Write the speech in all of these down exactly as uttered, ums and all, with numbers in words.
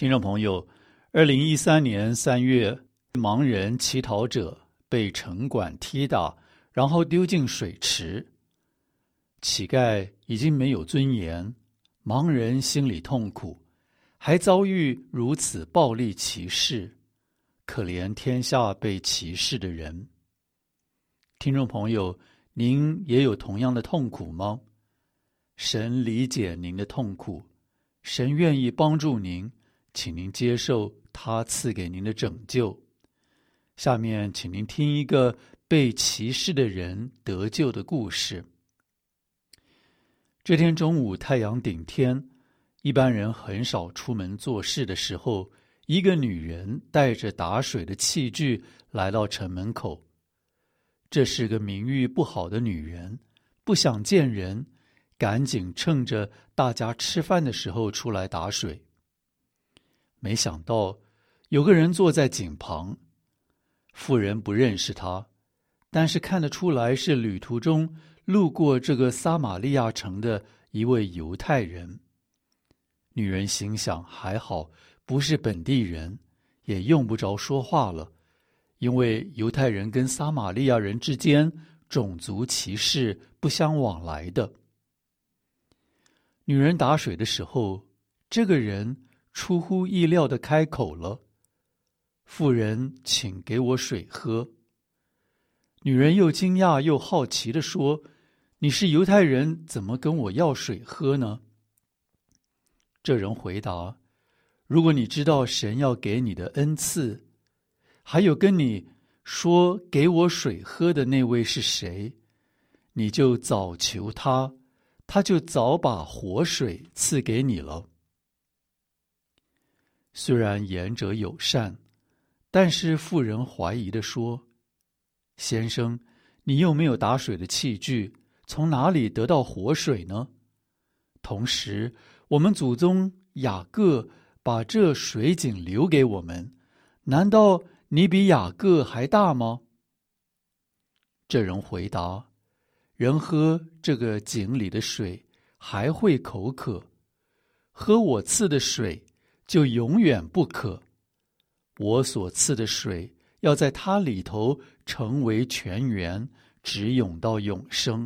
听众朋友，二零一三年三月，盲人乞讨者被城管踢打，然后丢进水池。乞丐已经没有尊严，盲人心里痛苦，还遭遇如此暴力歧视，可怜天下被歧视的人。听众朋友，您也有同样的痛苦吗？神理解您的痛苦，神愿意帮助您，请您接受他赐给您的拯救。下面请您听一个被歧视的人得救的故事。这天中午太阳顶天，一般人很少出门做事的时候，一个女人带着打水的器具来到城门口。这是个名誉不好的女人，不想见人，赶紧趁着大家吃饭的时候出来打水。没想到有个人坐在井旁，妇人不认识他，但是看得出来是旅途中路过这个撒玛利亚城的一位犹太人。女人心想，还好不是本地人，也用不着说话了，因为犹太人跟撒玛利亚人之间种族歧视不相往来的。女人打水的时候，这个人出乎意料地开口了：妇人，请给我水喝。女人又惊讶又好奇地说：你是犹太人，怎么跟我要水喝呢？这人回答：如果你知道神要给你的恩赐，还有跟你说给我水喝的那位是谁，你就早求他，他就早把活水赐给你了。虽然言者友善，但是妇人怀疑地说：先生，你又没有打水的器具，从哪里得到活水呢？同时，我们祖宗雅各把这水井留给我们，难道你比雅各还大吗？这人回答：人喝这个井里的水还会口渴，喝我赐的水就永远不渴。我所赐的水要在它里头成为泉源，直涌到永生。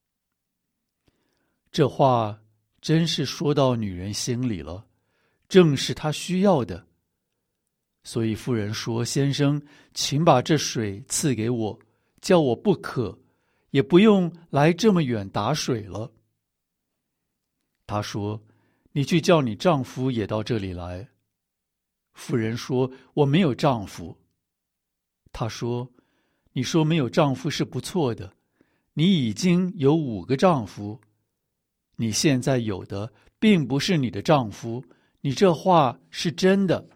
这话真是说到女人心里了，正是她需要的。所以妇人说：先生，请把这水赐给我，叫我不渴，也不用来这么远打水了。他说：你去叫你丈夫也到这里来。妇人说：我没有丈夫。他说：你说没有丈夫是不错的，你已经有五个丈夫，你现在有的并不是你的丈夫，你这话是真的。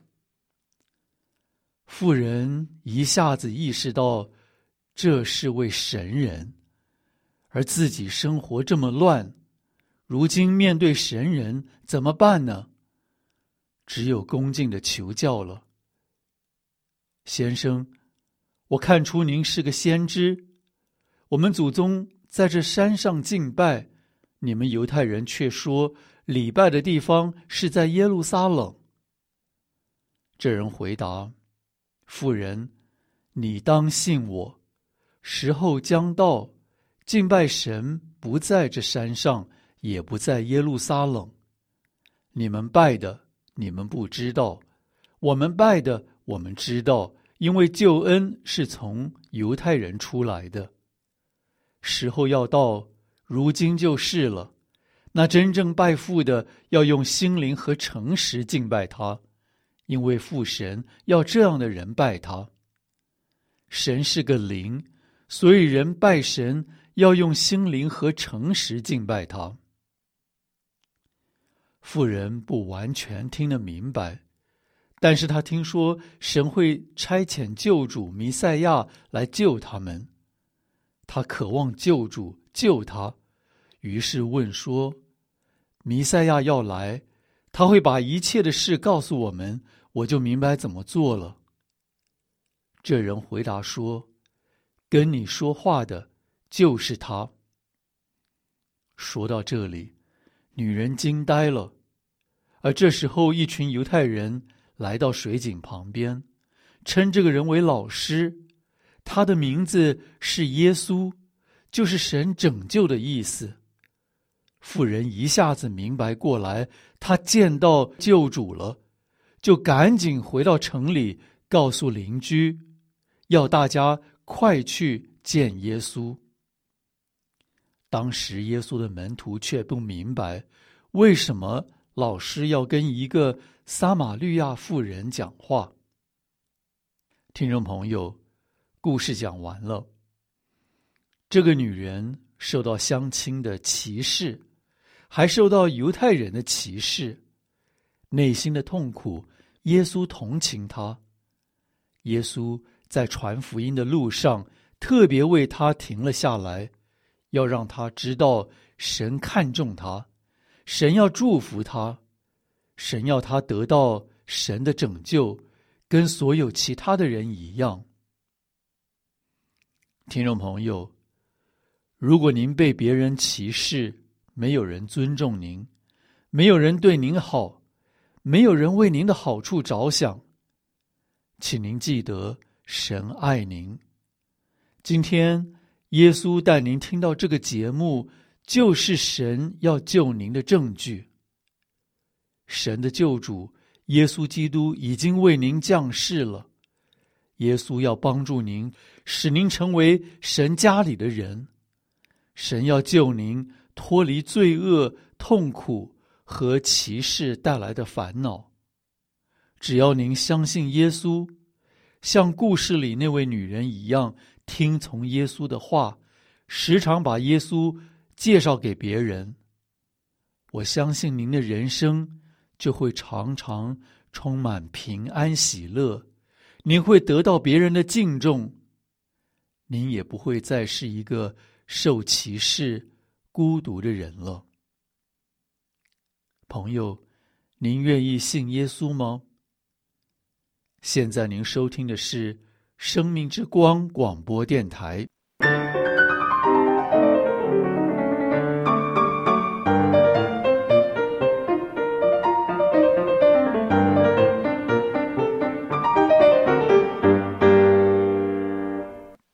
妇人一下子意识到这是位神人，而自己生活这么乱，如今面对神人怎么办呢？只有恭敬的求教了。先生，我看出您是个先知，我们祖宗在这山上敬拜，你们犹太人却说礼拜的地方是在耶路撒冷。这人回答：妇人，你当信我，时候将到，敬拜神不在这山上，也不在耶路撒冷。你们拜的你们不知道，我们拜的我们知道，因为救恩是从犹太人出来的。时候要到，如今就是了。那真正拜父的要用心灵和诚实敬拜他，因为父神要这样的人拜他。神是个灵，所以人拜神要用心灵和诚实敬拜他。妇人不完全听得明白，但是他听说神会差遣救主弥赛亚来救他们，他渴望救主救他，于是问说：弥赛亚要来，他会把一切的事告诉我们，我就明白怎么做了。这人回答说：跟你说话的就是他。说到这里，女人惊呆了， 而这时候，一群犹太人来到水井旁边，称这个人为老师，他的名字是耶稣，就是神拯救的意思。妇人一下子明白过来，他见到救主了，就赶紧回到城里，告诉邻居，要大家快去见耶稣。当时耶稣的门徒却不明白，为什么老师要跟一个撒玛利亚妇人讲话。听众朋友，故事讲完了。这个女人受到乡亲的歧视，还受到犹太人的歧视，内心的痛苦，耶稣同情她。耶稣在传福音的路上，特别为她停了下来，要让她知道神看重她，神要祝福她，神要她得到神的拯救，跟所有其他的人一样。听众朋友，如果您被别人歧视，没有人尊重您，没有人对您好，没有人为您的好处着想，请您记得神爱您。今天耶稣带您听到这个节目，就是神要救您的证据。神的救主耶稣基督已经为您降世了，耶稣要帮助您，使您成为神家里的人。神要救您脱离罪恶、痛苦和歧视带来的烦恼。只要您相信耶稣，像故事里那位女人一样，听从耶稣的话，时常把耶稣介绍给别人，我相信您的人生就会常常充满平安喜乐，您会得到别人的敬重，您也不会再是一个受歧视、孤独的人了。朋友，您愿意信耶稣吗？现在您收听的是生命之光广播电台。